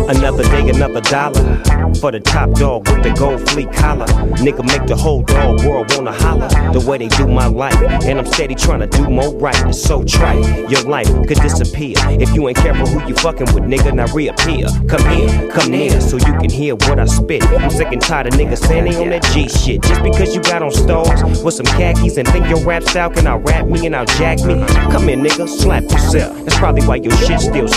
Another day, another dollar for the top dog with the gold fleet collar. Nigga make the whole dog world wanna holler the way they do my life, and I'm steady trying to do more right. It's so trite, your life could disappear if you ain't careful who you fucking with, nigga. Now reappear, come here, come near, so you can hear what I spit. I'm sick and tired of niggas saying they on that G shit. Just because you got on stars with some khakis and think your rap style can out rap me and out jack me, come here, nigga, slap yourself. That's probably why your shit still